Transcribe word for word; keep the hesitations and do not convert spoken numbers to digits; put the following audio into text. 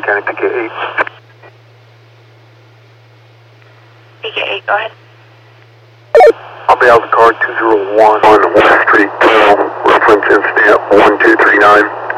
County P K eight. P K eight, go ahead. I'll be out the car two zero one on West Street, reference and stamp one two three nine.